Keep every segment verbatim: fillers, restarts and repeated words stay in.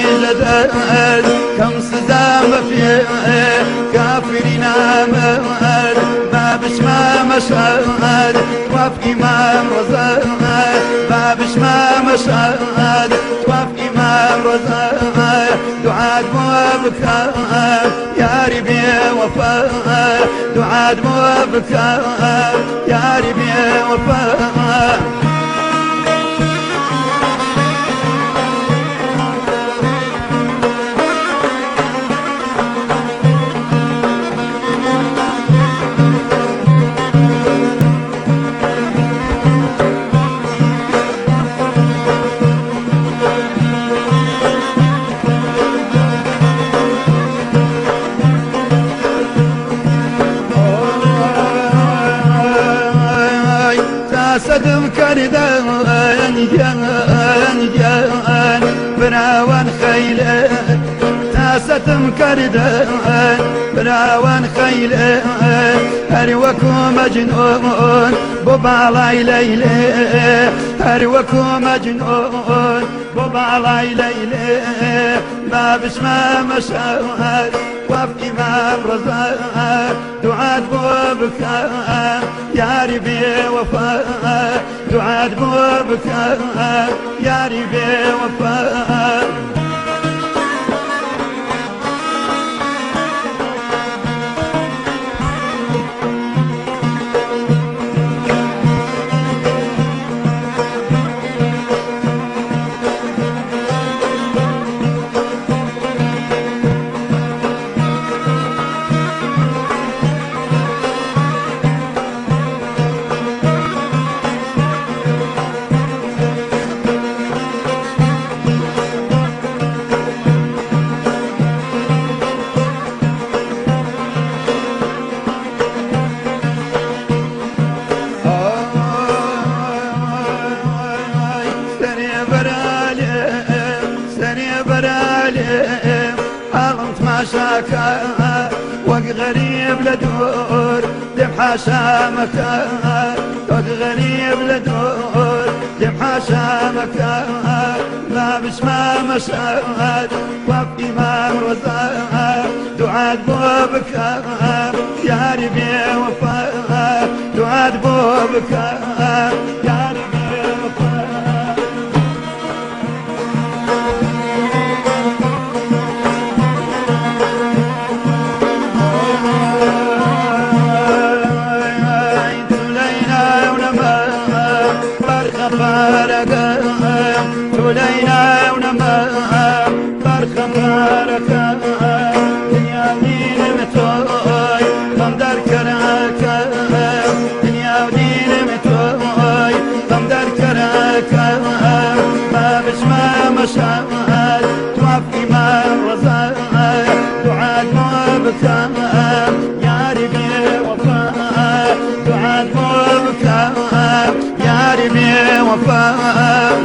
جدل كم صدام في كافرين أمل ما بشما مشهد توف إمام رزق ما بشما مشهد توف إمام رزق دعاء موبك يا ربي وفاء دعاء موبك يا ربي وفاء صدم كردان جان جان براوان خيل تاستم كردان براوان خيل هروكو مجنون ببالاي ليلي هروكو مجنون ببالاي ليلي ما بسما مشاهد وف إمام رزاق دعاء بوبك يا ربي وفاء دعاء بوبك يا ربي وفاء شاكا وق غريب لدور دم حشامك وق غريب لدور دم حشامك ما بسما مشهد وف إمام رزاق دعاء بوبك يا ربي وفاء دعاء بوبك يا ربي وفاء تولينا ونما برخ مباركة دنيا ودين متوي قمدر كراكة دنيا ودين متوي قمدر كراكة ما بسما مشاهد توف إمام رزاق دعاء موبك يا ربي وفاء دعاء موبك يا ربي وفاء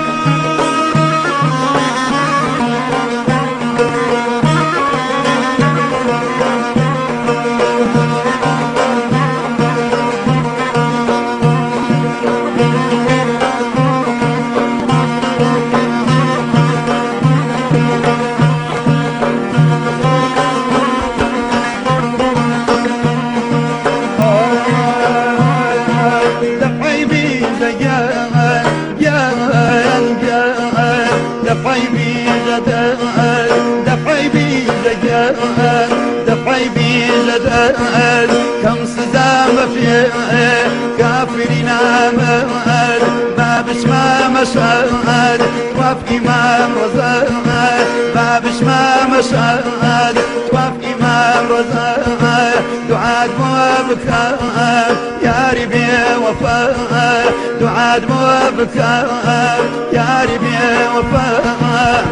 دفعي بي جدل دفعي بي جدل دفعي بي جدل كم صدام في كافرين أمل ما بسما مشهد وف إمام رزاق ما بسما مشهد وف إمام رزاق دعاء بوبك يا ربي وفاء دعاء بوبك يا ربي وفاء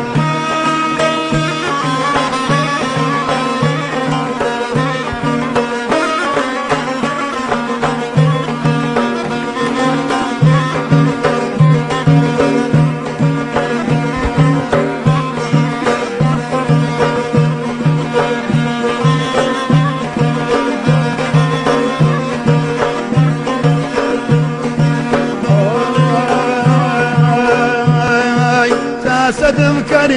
صدم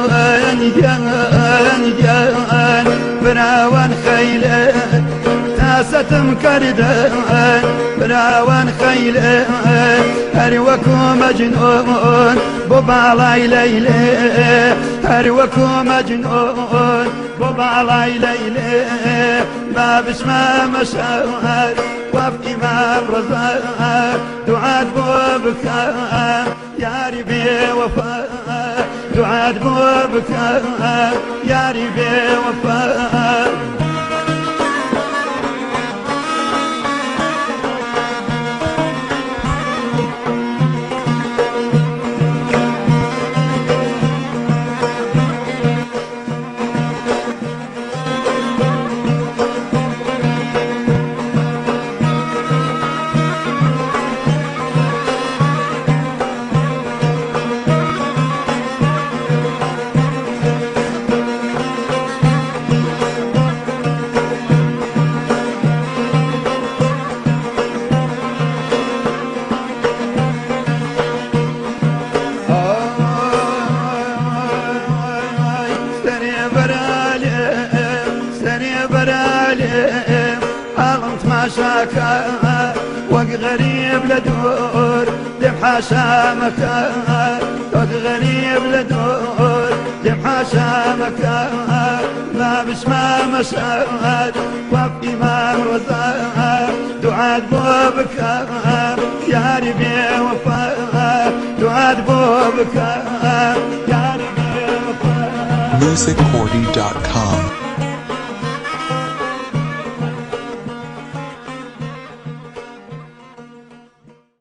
جان جان براوان خيله تاستم كردان براوان خيله هروكو مجنون ببالاي ليلي هروكو مجنون ببالاي ليلي ما بسمع مشاعر وف إمام رضا دعاء بوبك يا ربي وفاء دعاء بوبك يا ربي وفاء شاكا وق غريب لدور دم حاشا مكان وق غريب لدور دم حاشا مكان ما بسمع مساعد وف إمام رضا دعاء بوبك يا ربي وفاء دعاء بوبك يا ربي وفاء music cordy dot com